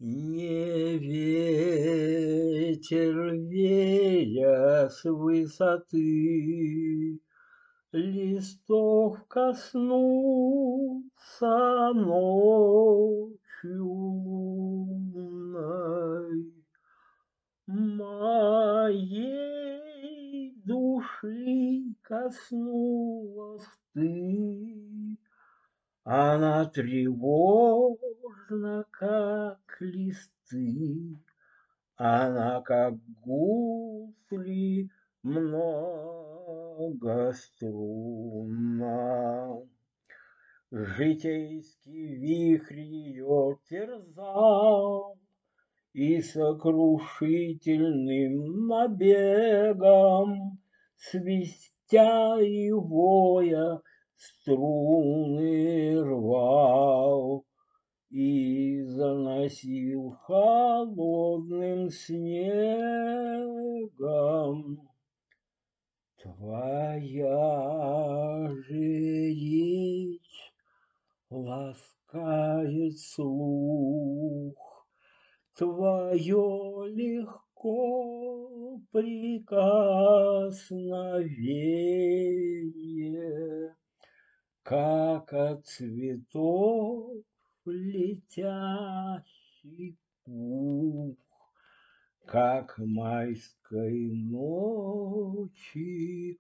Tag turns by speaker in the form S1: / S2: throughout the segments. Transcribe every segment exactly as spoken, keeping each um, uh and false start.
S1: Не ветер, вея с высоты, листов коснуться ночью лунной. Моей души коснулась ты, она тревожна, как листы, она, как гусли, многострунна. Житейский вихрь ее терзал, и сокрушительным набегом, свистя и воя, струны рвал и заносил холодным снегом. Твоя же речь ласкает слух, твое легко прикосновение, как от цветов летящий пух, как майской ночи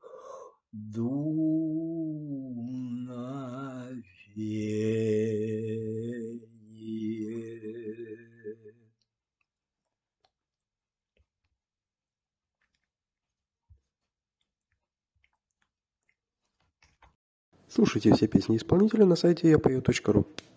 S1: дуновение.
S2: Слушайте все песни исполнителя на сайте я пою точка ру.